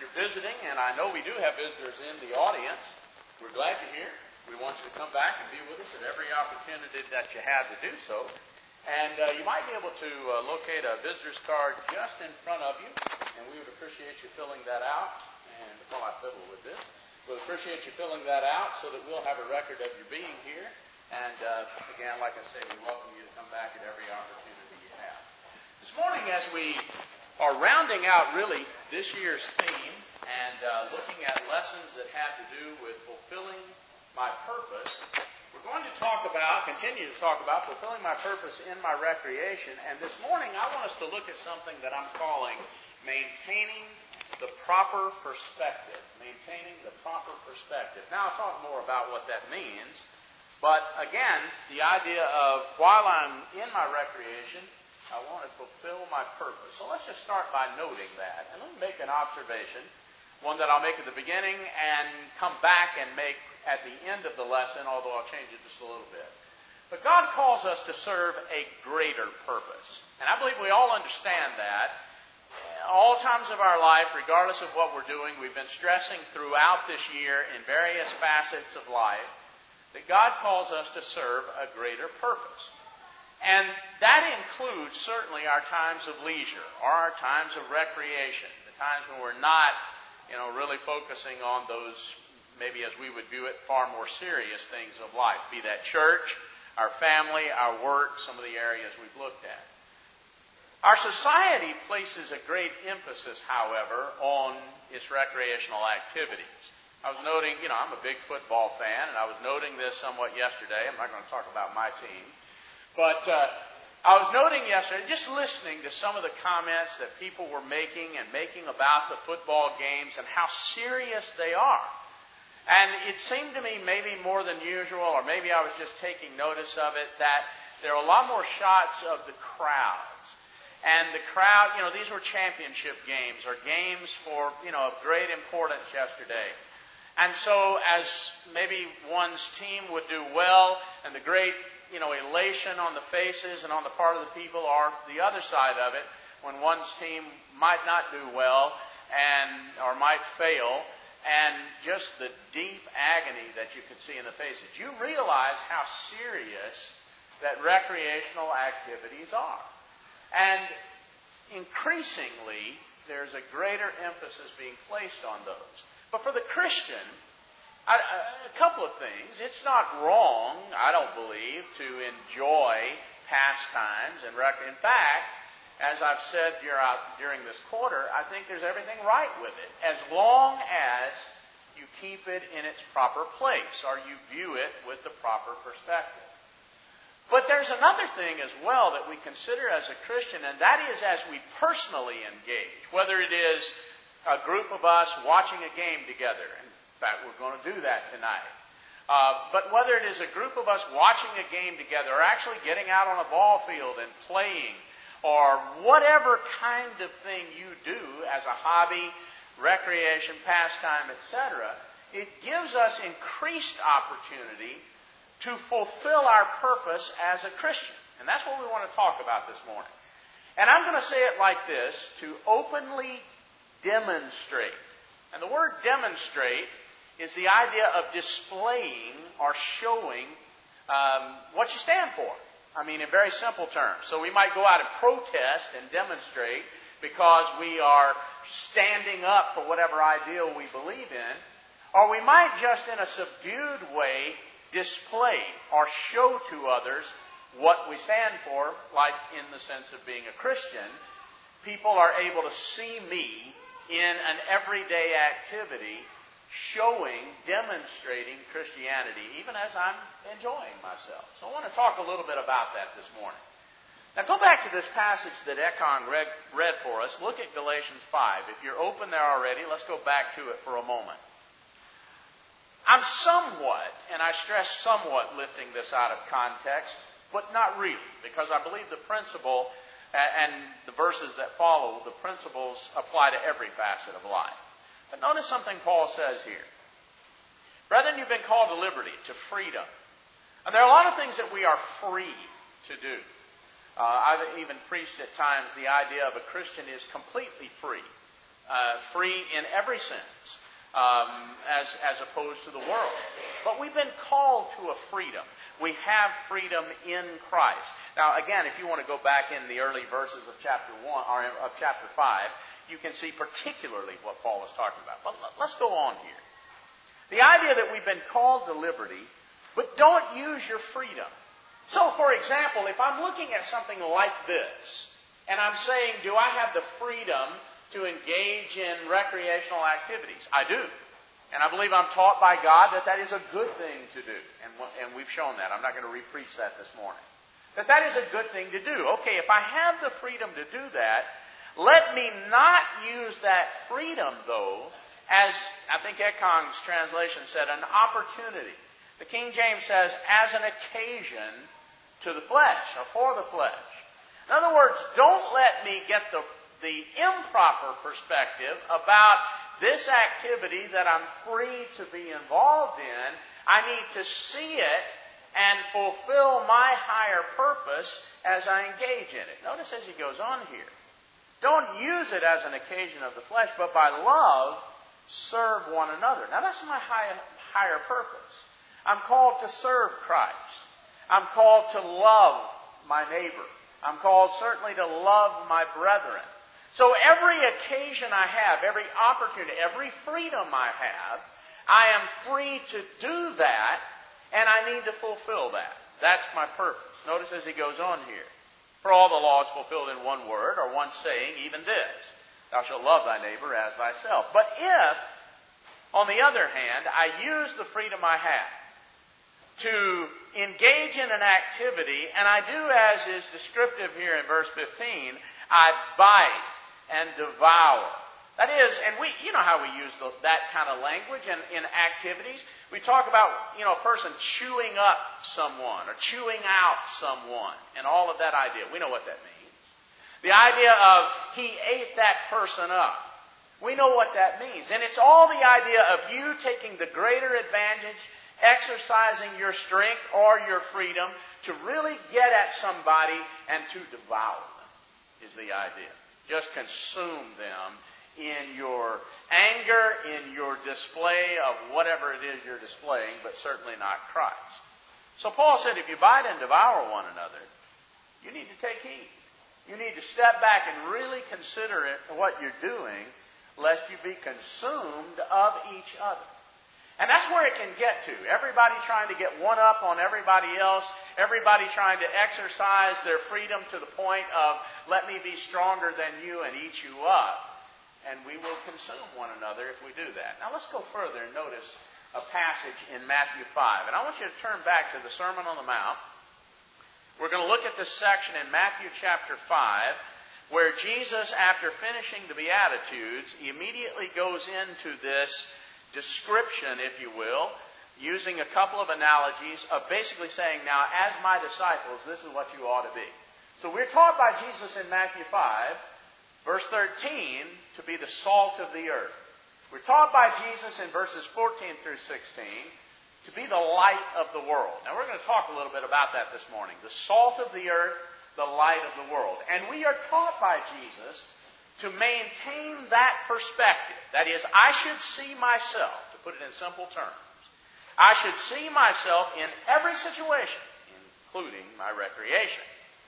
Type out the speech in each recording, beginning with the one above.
you're visiting, and I know we do have visitors in the audience, we're glad you're here. We want you to come back and be with us at every opportunity that you have to do so. And you might be able to locate a visitor's card just in front of you, and we would appreciate you filling that out. And while I fiddle with this, we'll appreciate you filling that out so that we'll have a record of your being here. And again, like I say, we welcome you to come back at every opportunity you have. This morning, as we are rounding out really this year's theme and looking at lessons that have to do with fulfilling my purpose, we're going to continue to talk about fulfilling my purpose in my recreation. And this morning, I want us to look at something that I'm calling maintaining the proper perspective. Maintaining the proper perspective. Now, I'll talk more about what that means. But again, the idea of while I'm in my recreation, I want to fulfill my purpose. So let's just start by noting that. And let me make an observation, one that I'll make at the beginning and come back and make at the end of the lesson, although I'll change it just a little bit. But God calls us to serve a greater purpose. And I believe we all understand that. All times of our life, regardless of what we're doing, we've been stressing throughout this year in various facets of life that God calls us to serve a greater purpose. And that includes certainly our times of leisure or our times of recreation, the times when we're not, really focusing on those, maybe as we would view it, far more serious things of life, be that church, our family, our work, some of the areas we've looked at. Our society places a great emphasis, however, on its recreational activities. I was noting, I'm a big football fan, and I was noting this somewhat yesterday. I'm not going to talk about my team. But I was noting yesterday, just listening to some of the comments that people were making about the football games and how serious they are. And it seemed to me maybe more than usual, or maybe I was just taking notice of it, that there are a lot more shots of the crowds. And the crowd, these were championship games or games for, of great importance yesterday. And so as maybe one's team would do well and the great elation on the faces and on the part of the people, or the other side of it, when one's team might not do well or might fail, and just the deep agony that you could see in the faces. You realize how serious that recreational activities are. And increasingly, there's a greater emphasis being placed on those. But for the Christian, a couple of things. It's not wrong, I don't believe, to enjoy pastimes and in fact, as I've said during this quarter, I think there's everything right with it, as long as you keep it in its proper place or you view it with the proper perspective. But there's another thing as well that we consider as a Christian, and that is as we personally engage, whether it is a group of us watching a game together. In fact, we're going to do that tonight. But whether it is a group of us watching a game together or actually getting out on a ball field and playing or whatever kind of thing you do as a hobby, recreation, pastime, etc., it gives us increased opportunity to fulfill our purpose as a Christian. And that's what we want to talk about this morning. And I'm going to say it like this, to openly demonstrate. And the word demonstrate is the idea of displaying or showing what you stand for. I mean, in very simple terms. So we might go out and protest and demonstrate because we are standing up for whatever ideal we believe in. Or we might just in a subdued way display or show to others what we stand for, like in the sense of being a Christian. People are able to see me in an everyday activity demonstrating Christianity, even as I'm enjoying myself. So I want to talk a little bit about that this morning. Now go back to this passage that Ekon read for us. Look at Galatians 5. If you're open there already, let's go back to it for a moment. I'm somewhat, and I stress somewhat, lifting this out of context, but not really, because I believe the principle and the verses that follow, the principles apply to every facet of life. But notice something Paul says here. Brethren, you've been called to liberty, to freedom. And there are a lot of things that we are free to do. I've even preached at times the idea of a Christian is completely free. free in every sense, as opposed to the world. But we've been called to a freedom. We have freedom in Christ. Now, again, if you want to go back in the early verses of chapter 1 or of chapter 5, you can see particularly what Paul is talking about. But let's go on here. The idea that we've been called to liberty, but don't use your freedom. So, for example, if I'm looking at something like this, and I'm saying, do I have the freedom to engage in recreational activities? I do. And I believe I'm taught by God that is a good thing to do. And we've shown that. I'm not going to re-preach that this morning. That is a good thing to do. Okay, if I have the freedom to do that, let me not use that freedom, though, as I think Ekong's translation said, an opportunity. The King James says, as an occasion to the flesh, or for the flesh. In other words, don't let me get the improper perspective about this activity that I'm free to be involved in. I need to see it and fulfill my higher purpose as I engage in it. Notice as he goes on here. Don't use it as an occasion of the flesh, but by love, serve one another. Now that's my higher purpose. I'm called to serve Christ. I'm called to love my neighbor. I'm called certainly to love my brethren. So every occasion I have, every opportunity, every freedom I have, I am free to do that, and I need to fulfill that. That's my purpose. Notice as he goes on here. For all the law is fulfilled in one word, or one saying, even this, thou shalt love thy neighbor as thyself. But if, on the other hand, I use the freedom I have to engage in an activity, and I do as is descriptive here in verse 15, I bite and devour. That is, and you know how we use that kind of language in activities. We talk about, a person chewing up someone or chewing out someone and all of that idea. We know what that means. The idea of he ate that person up. We know what that means. And it's all the idea of you taking the greater advantage, exercising your strength or your freedom to really get at somebody and to devour them is the idea. Just consume them in your anger, in your display of whatever it is you're displaying, but certainly not Christ. So Paul said, if you bite and devour one another, you need to take heed. You need to step back and really consider what you're doing, lest you be consumed of each other. And that's where it can get to. Everybody trying to get one up on everybody else. Everybody trying to exercise their freedom to the point of, let me be stronger than you and eat you up. And we will consume one another if we do that. Now let's go further and notice a passage in Matthew 5. And I want you to turn back to the Sermon on the Mount. We're going to look at this section in Matthew chapter 5, where Jesus, after finishing the Beatitudes, he immediately goes into this description, if you will, using a couple of analogies of basically saying, now, as my disciples, this is what you ought to be. So we're taught by Jesus in Matthew 5, verse 13, to be the salt of the earth. We're taught by Jesus in verses 14 through 16 to be the light of the world. Now we're going to talk a little bit about that this morning. The salt of the earth, the light of the world. And we are taught by Jesus to maintain that perspective. That is, I should see myself, to put it in simple terms, I should see myself in every situation, including my recreation,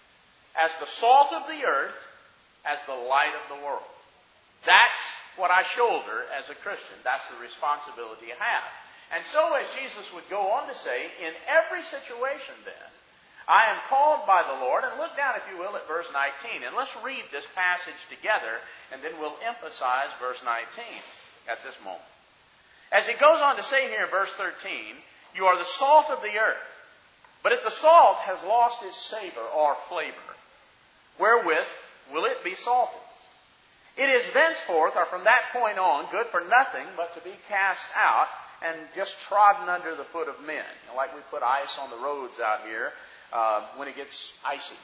as the salt of the earth, as the light of the world. That's what I shoulder as a Christian. That's the responsibility I have. And so, as Jesus would go on to say, in every situation then, I am called by the Lord, and look down, if you will, at verse 19. And let's read this passage together, and then we'll emphasize verse 19 at this moment. As he goes on to say here in verse 13, you are the salt of the earth. But if the salt has lost its savor or flavor, wherewith will it be salted? It is thenceforth, or from that point on, good for nothing but to be cast out and just trodden under the foot of men. Like we put ice on the roads out here. When it gets icy.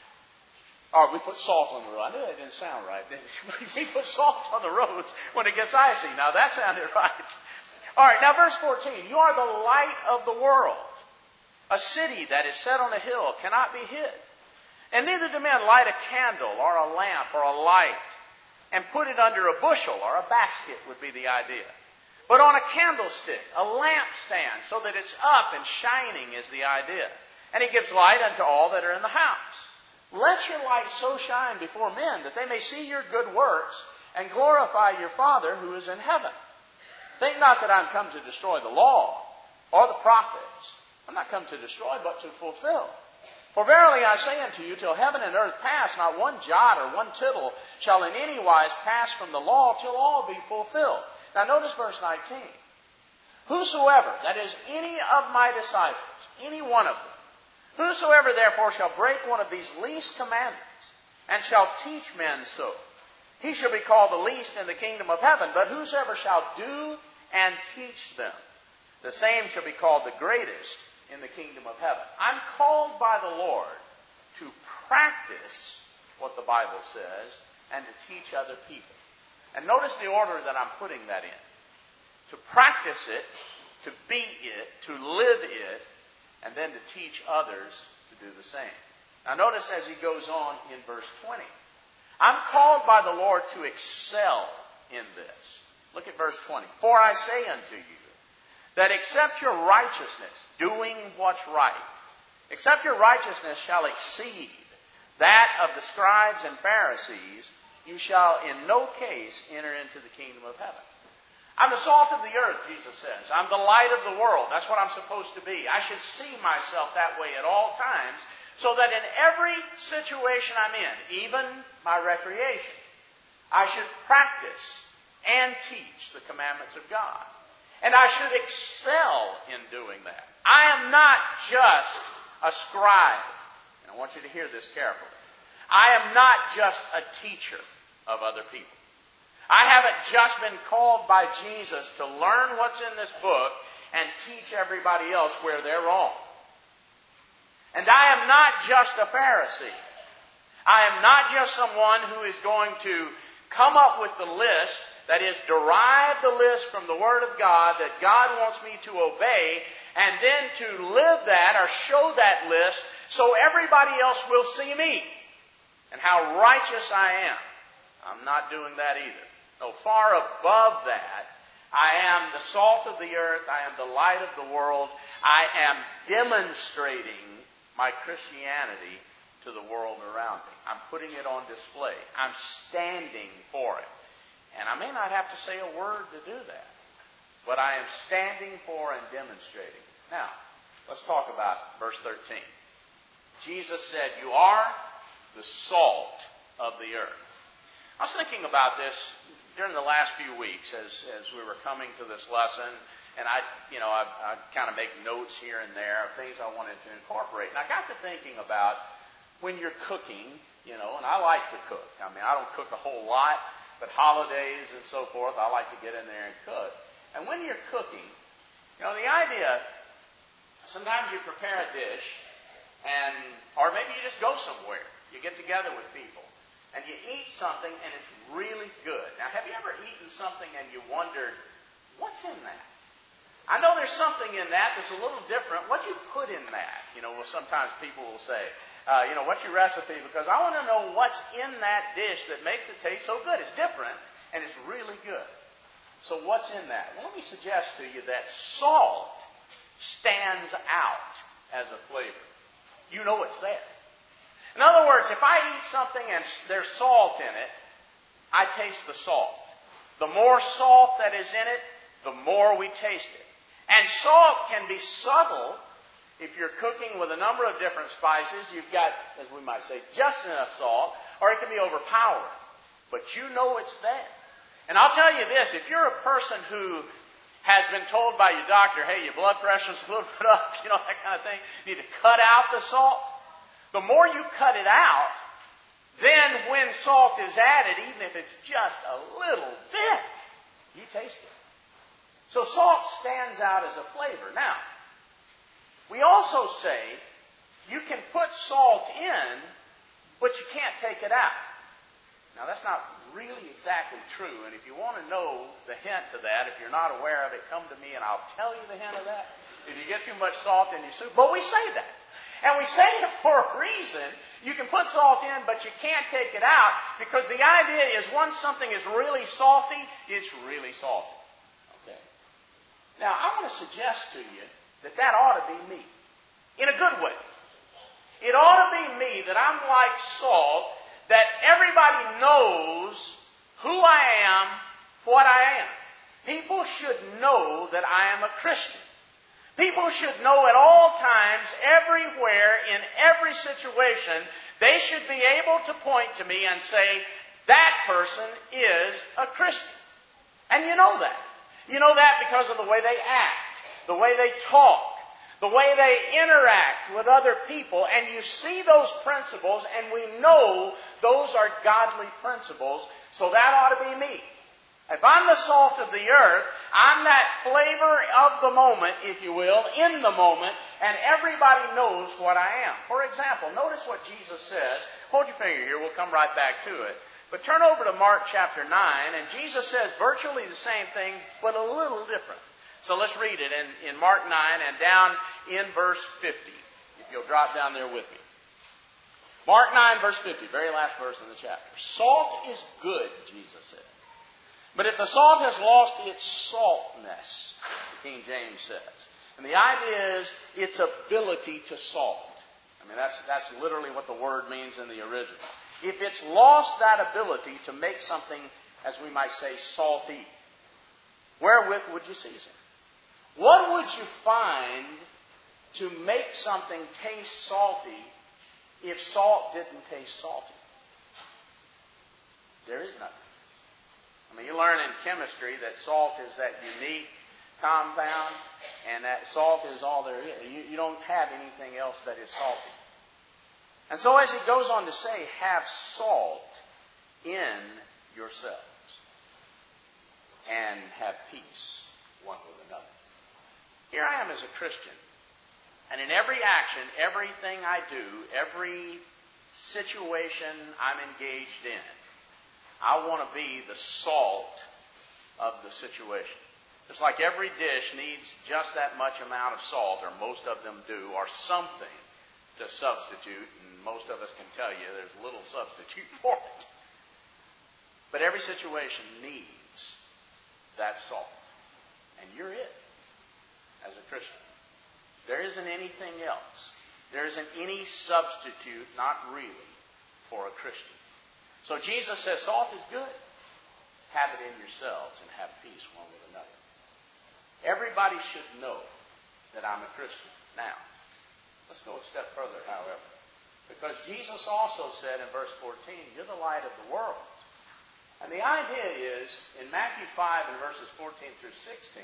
Or we put salt on the road. I knew that didn't sound right. We put salt on the roads when it gets icy. Now that sounded right. All right, now verse 14. You are the light of the world. A city that is set on a hill cannot be hid. And neither do men light a candle or a lamp or a light and put it under a bushel, or a basket would be the idea. But on a candlestick, a lampstand, so that it's up and shining is the idea. And He gives light unto all that are in the house. Let your light so shine before men that they may see your good works and glorify your Father who is in heaven. Think not that I'm come to destroy the law or the prophets. I'm not come to destroy, but to fulfill. For verily I say unto you, till heaven and earth pass, not one jot or one tittle shall in any wise pass from the law till all be fulfilled. Now notice verse 19. Whosoever, that is any of my disciples, any one of them, whosoever therefore shall break one of these least commandments, and shall teach men so, he shall be called the least in the kingdom of heaven. But whosoever shall do and teach them, the same shall be called the greatest in the kingdom of heaven. I'm called by the Lord to practice what the Bible says and to teach other people. And notice the order that I'm putting that in. To practice it, to be it, to live it, and then to teach others to do the same. Now notice as he goes on in verse 20. I'm called by the Lord to excel in this. Look at verse 20. For I say unto you, that except your righteousness, doing what's right, except your righteousness shall exceed that of the scribes and Pharisees, you shall in no case enter into the kingdom of heaven. I'm the salt of the earth, Jesus says. I'm the light of the world. That's what I'm supposed to be. I should see myself that way at all times, so that in every situation I'm in, even my recreation, I should practice and teach the commandments of God. And I should excel in doing that. I am not just a scribe. And I want you to hear this carefully. I am not just a teacher of other people. I haven't just been called by Jesus to learn what's in this book and teach everybody else where they're wrong. And I am not just a Pharisee. I am not just someone who is going to come up with the list, that is, derive the list from the Word of God that God wants me to obey, and then to live that or show that list so everybody else will see me and how righteous I am. I'm not doing that either. No, far above that, I am the salt of the earth. I am the light of the world. I am demonstrating my Christianity to the world around me. I'm putting it on display. I'm standing for it. And I may not have to say a word to do that, but I am standing for and demonstrating. Now, let's talk about verse 13. Jesus said, you are the salt of the earth. I was thinking about this during the last few weeks as we were coming to this lesson, and I kind of make notes here and there of things I wanted to incorporate. And I got to thinking about when you're cooking, and I like to cook. I mean, I don't cook a whole lot, but holidays and so forth, I like to get in there and cook. And when you're cooking, the idea, sometimes you prepare a dish, or maybe you just go somewhere. You get together with people, and you eat something, and it's really good. Now, have you ever eaten something and you wondered, what's in that? I know there's something in that that's a little different. What you put in that? Sometimes people will say, what's your recipe? Because I want to know what's in that dish that makes it taste so good. It's different, and it's really good. So what's in that? Well, let me suggest to you that salt stands out as a flavor. You know it's there. In other words, if I eat something and there's salt in it, I taste the salt. The more salt that is in it, the more we taste it. And salt can be subtle. If you're cooking with a number of different spices, you've got, as we might say, just enough salt, or it can be overpowering. But you know it's there. And I'll tell you this, if you're a person who has been told by your doctor, hey, your blood pressure's a little bit up, that kind of thing, you need to cut out the salt. The more you cut it out, then when salt is added, even if it's just a little bit, you taste it. So salt stands out as a flavor. Now, we also say you can put salt in, but you can't take it out. Now, that's not really exactly true, and if you want to know the hint to that, if you're not aware of it, come to me and I'll tell you the hint of that. If you get too much salt in your soup, but we say that. And we say it for a reason. You can put salt in, but you can't take it out, because the idea is once something is really salty, it's really salty. Okay. Now, I want to suggest to you that ought to be me. In a good way. It ought to be me, that I'm like salt, that everybody knows who I am, what I am. People should know that I am a Christian. People should know at all times, everywhere, in every situation, they should be able to point to me and say, that person is a Christian. And you know that. You know that because of the way they act, the way they talk, the way they interact with other people. And you see those principles, and we know those are godly principles, so that ought to be me. If I'm the salt of the earth, I'm that flavor of the moment, if you will, in the moment, and everybody knows what I am. For example, notice what Jesus says. Hold your finger here, we'll come right back to it. But turn over to Mark chapter 9, and Jesus says virtually the same thing, but a little different. So let's read it in Mark 9 and down in verse 50, if you'll drop down there with me. Mark 9, verse 50, very last verse in the chapter. Salt is good, Jesus says. But if the salt has lost its saltness, the King James says. And the idea is its ability to salt. I mean, that's literally what the word means in the original. If it's lost that ability to make something, as we might say, salty, wherewith would you season? What would you find to make something taste salty if salt didn't taste salty? There is nothing. I mean, you learn in chemistry that salt is that unique compound, and that salt is all there is. You don't have anything else that is salty. And so as it goes on to say, have salt in yourselves and have peace one with another. Here I am as a Christian, and in every action, everything I do, every situation I'm engaged in, I want to be the salt of the situation. Just like every dish needs just that much amount of salt, or most of them do, or something to substitute, and most of us can tell you there's little substitute for it. But every situation needs that salt. And you're it as a Christian. There isn't anything else. There isn't any substitute, not really, for a Christian. So Jesus says, salt is good. Have it in yourselves and have peace one with another. Everybody should know that I'm a Christian. Now, let's go a step further, however. Because Jesus also said in verse 14, you're the light of the world. And the idea is, in Matthew 5 and verses 14 through 16,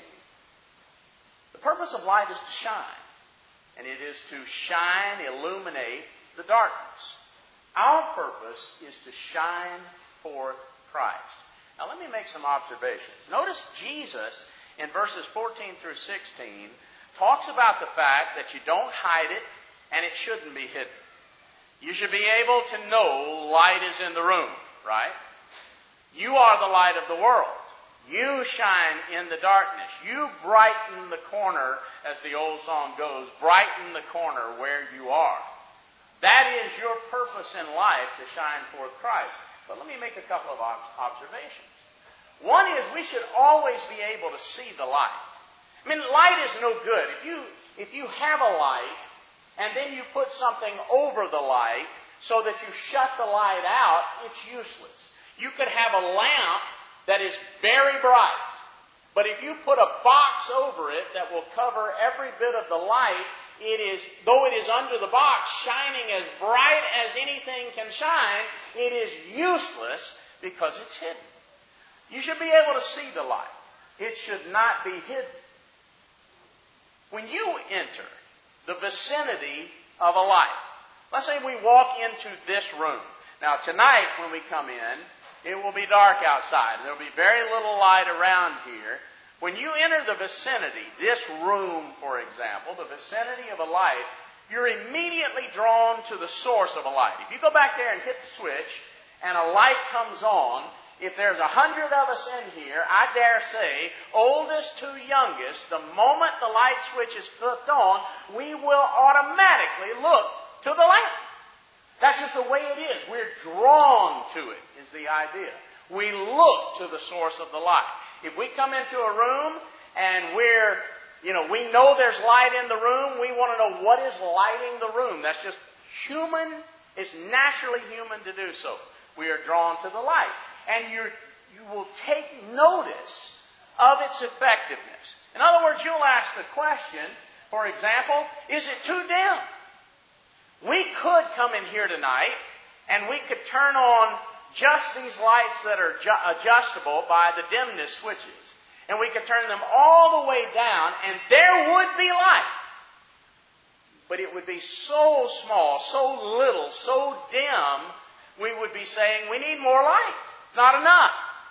the purpose of light is to shine. And it is to shine, illuminate the darkness. Our purpose is to shine forth Christ. Now let me make some observations. Notice Jesus, in verses 14 through 16, talks about the fact that you don't hide it, and it shouldn't be hidden. You should be able to know light is in the room, right? You are the light of the world. You shine in the darkness. You brighten the corner, as the old song goes, brighten the corner where you are. That is your purpose in life, to shine forth Christ. But let me make a couple of observations. One is we should always be able to see the light. I mean, light is no good. If you have a light and then you put something over the light so that you shut the light out, it's useless. You could have a lamp that is very bright, but if you put a box over it that will cover every bit of the light, though it is under the box, shining as bright as anything can shine, it is useless because it's hidden. You should be able to see the light. It should not be hidden. When you enter the vicinity of a light, let's say we walk into this room. Now tonight when we come in, it will be dark outside. There will be very little light around here. When you enter the vicinity, this room, for example, the vicinity of a light, you're immediately drawn to the source of a light. If you go back there and hit the switch and a light comes on, if there's 100 of us in here, I dare say, oldest to youngest, the moment the light switch is flipped on, we will automatically look to the lamp. That's just the way it is. We're drawn to it, is the idea. We look to the source of the light. If we come into a room and we know there's light in the room, we want to know what is lighting the room. That's just human. It's naturally human to do so. We are drawn to the light. And you will take notice of its effectiveness. In other words, you'll ask the question, for example, is it too dim? We could come in here tonight and we could turn on just these lights that are adjustable by the dimness switches. And we could turn them all the way down and there would be light. But it would be so small, so little, so dim, we would be saying we need more light. It's not enough.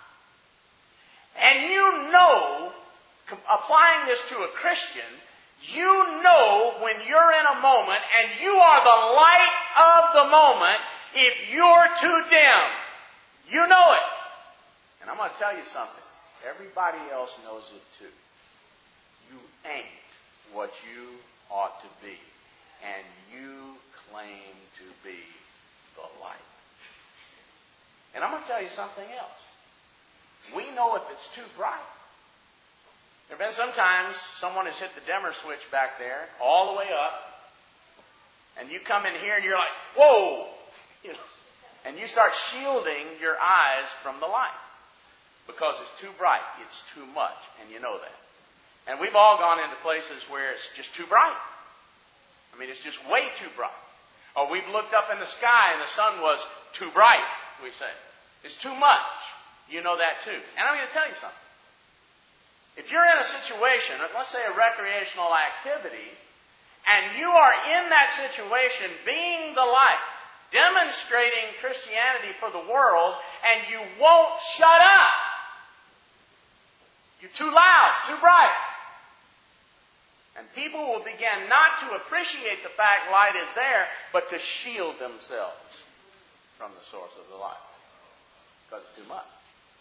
And you know, applying this to a Christian, you know when you're in a moment and you are the light of the moment if you're too dim. You know it. And I'm going to tell you something. Everybody else knows it too. You ain't what you ought to be. And you claim to be the light. And I'm going to tell you something else. We know if it's too bright. There have been sometimes someone has hit the dimmer switch back there, all the way up, and you come in here and you're like, whoa! And you start shielding your eyes from the light because it's too bright, it's too much, and you know that. And we've all gone into places where it's just too bright. I mean, it's just way too bright. Or we've looked up in the sky and the sun was too bright, we say. It's too much. You know that too. And I'm going to tell you something. If you're in a situation, let's say a recreational activity, and you are in that situation being the light, demonstrating Christianity for the world, and you won't shut up. You're too loud, too bright. And people will begin not to appreciate the fact light is there, but to shield themselves from the source of the light. Because it's too much.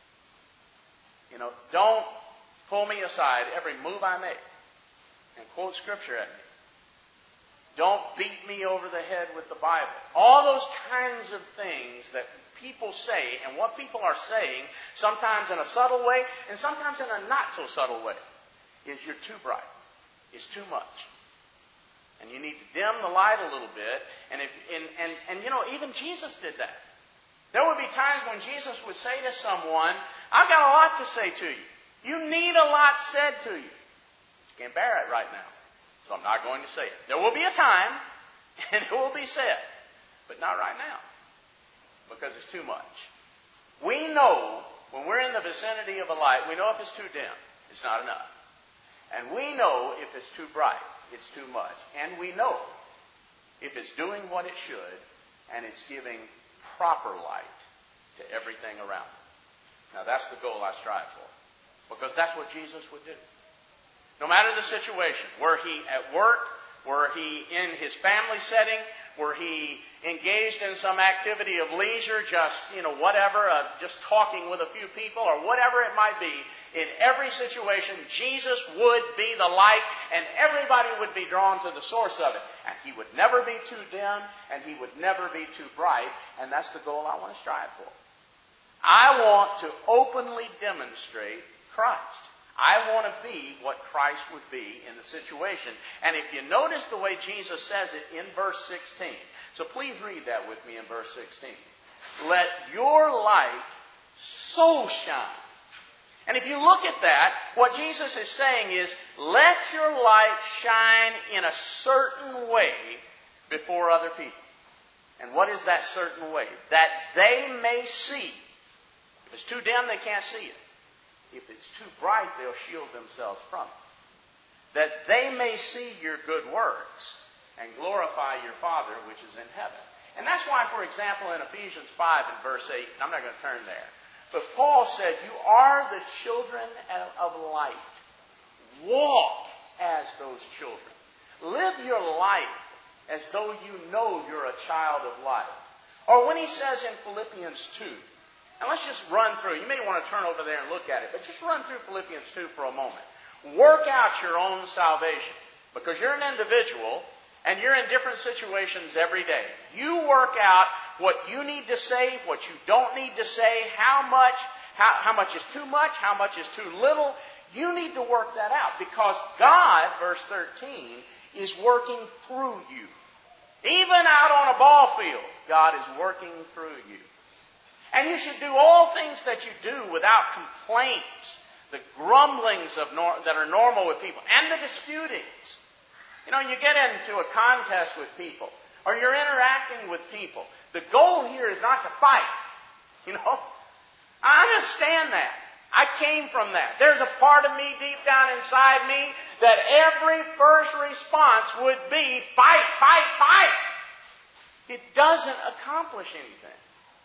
Don't pull me aside every move I make and quote Scripture at me. Don't beat me over the head with the Bible. All those kinds of things that people say, and what people are saying, sometimes in a subtle way, and sometimes in a not so subtle way, is you're too bright. It's too much. And you need to dim the light a little bit. And even Jesus did that. There would be times when Jesus would say to someone, I've got a lot to say to you. You need a lot said to you. You can't bear it right now. So I'm not going to say it. There will be a time, and it will be said. But not right now. Because it's too much. We know, when we're in the vicinity of a light, we know if it's too dim, it's not enough. And we know if it's too bright, it's too much. And we know if it's doing what it should, and it's giving proper light to everything around it. Now that's the goal I strive for. Because that's what Jesus would do. No matter the situation, were he at work, were he in his family setting, were he engaged in some activity of leisure, just talking with a few people, or whatever it might be, in every situation, Jesus would be the light, and everybody would be drawn to the source of it. And he would never be too dim, and he would never be too bright, and that's the goal I want to strive for. I want to openly demonstrate Christ. I want to be what Christ would be in the situation. And if you notice the way Jesus says it in verse 16, so please read that with me in verse 16. Let your light so shine. And if you look at that, what Jesus is saying is, let your light shine in a certain way before other people. And what is that certain way? That they may see. If it's too dim, they can't see it. If it's too bright, they'll shield themselves from it. That they may see your good works and glorify your Father which is in heaven. And that's why, for example, in Ephesians 5 and verse 8, I'm not going to turn there, but Paul said, you are the children of light. Walk as those children. Live your life as though you know you're a child of light. Or when he says in Philippians 2, And let's just run through. You may want to turn over there and look at it, but just run through Philippians 2 for a moment. Work out your own salvation, because you're an individual and you're in different situations every day. You work out what you need to say, what you don't need to say, how much is too much, how much is too little. You need to work that out, because God, verse 13, is working through you. Even out on a ball field, God is working through you. And you should do all things that you do without complaints, the grumblings that are normal with people, and the disputings. You know, you get into a contest with people, or you're interacting with people. The goal here is not to fight. You know, I understand that. I came from that. There's a part of me deep down inside me that every first response would be fight, fight, fight. It doesn't accomplish anything.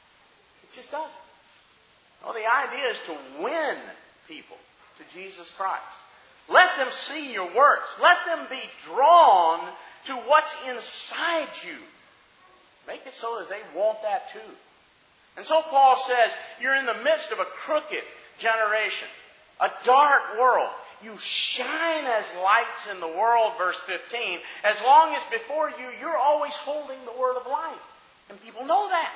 It just doesn't. Well, the idea is to win people to Jesus Christ. Let them see your works. Let them be drawn to what's inside you. Make it so that they want that too. And so Paul says, you're in the midst of a crooked generation, a dark world. You shine as lights in the world, verse 15, as long as before you, you're always holding the word of life. And people know that.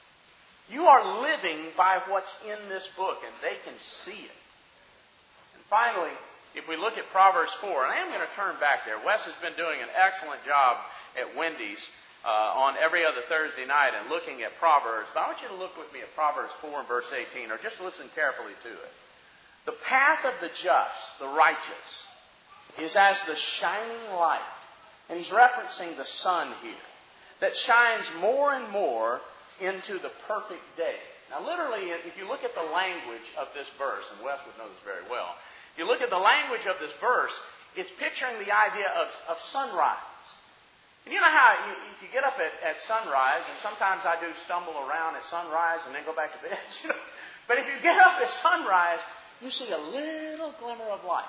You are living by what's in this book, and they can see it. And finally, if we look at Proverbs 4, and I am going to turn back there. Wes has been doing an excellent job at Wendy's on every other Thursday night and looking at Proverbs. But I want you to look with me at Proverbs 4 and verse 18, or just listen carefully to it. The path of the just, the righteous, is as the shining light. And he's referencing the sun here, that shines more and more into the perfect day. Now literally, if you look at the language of this verse, and Wes would know this very well, if you look at the language of this verse, it's picturing the idea of sunrise. And you know how if you get up at sunrise, and sometimes I do stumble around at sunrise and then go back to bed, you know. But if you get up at sunrise, you see a little glimmer of light.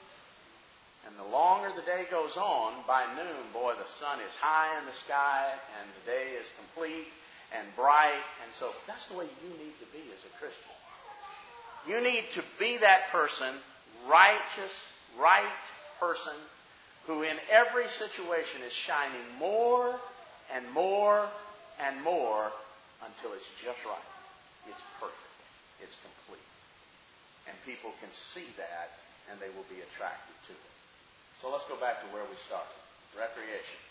And the longer the day goes on, by noon, boy, the sun is high in the sky and the day is complete and bright. And so that's the way you need to be as a Christian. You need to be that person, righteous, right person, who in every situation is shining more and more and more until it's just right. It's perfect. It's complete. And people can see that and they will be attracted to it. So let's go back to where we started. Recreation.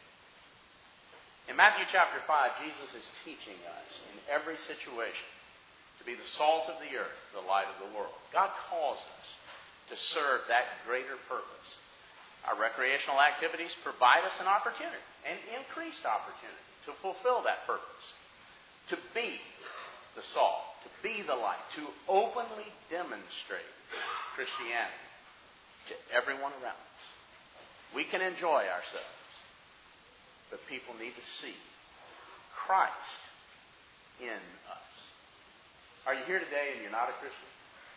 In Matthew chapter 5, Jesus is teaching us in every situation to be the salt of the earth, the light of the world. God calls us to serve that greater purpose. Our recreational activities provide us an opportunity, an increased opportunity to fulfill that purpose. To be the salt, to be the light, to openly demonstrate Christianity to everyone around us. We can enjoy ourselves, but people need to see Christ in us. Are you here today and you're not a Christian?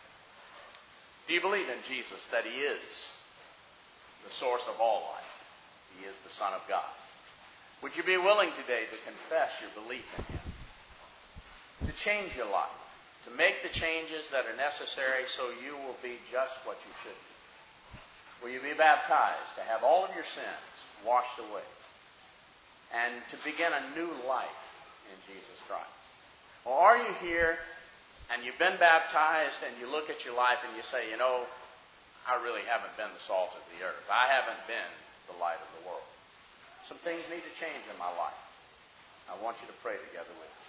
Do you believe in Jesus, that He is the source of all life? He is the Son of God. Would you be willing today to confess your belief in Him? To change your life? To make the changes that are necessary so you will be just what you should be? Will you be baptized to have all of your sins washed away? And to begin a new life in Jesus Christ? Or are you here and you've been baptized and you look at your life and you say, you know, I really haven't been the salt of the earth. I haven't been the light of the world. Some things need to change in my life. I want you to pray together with me.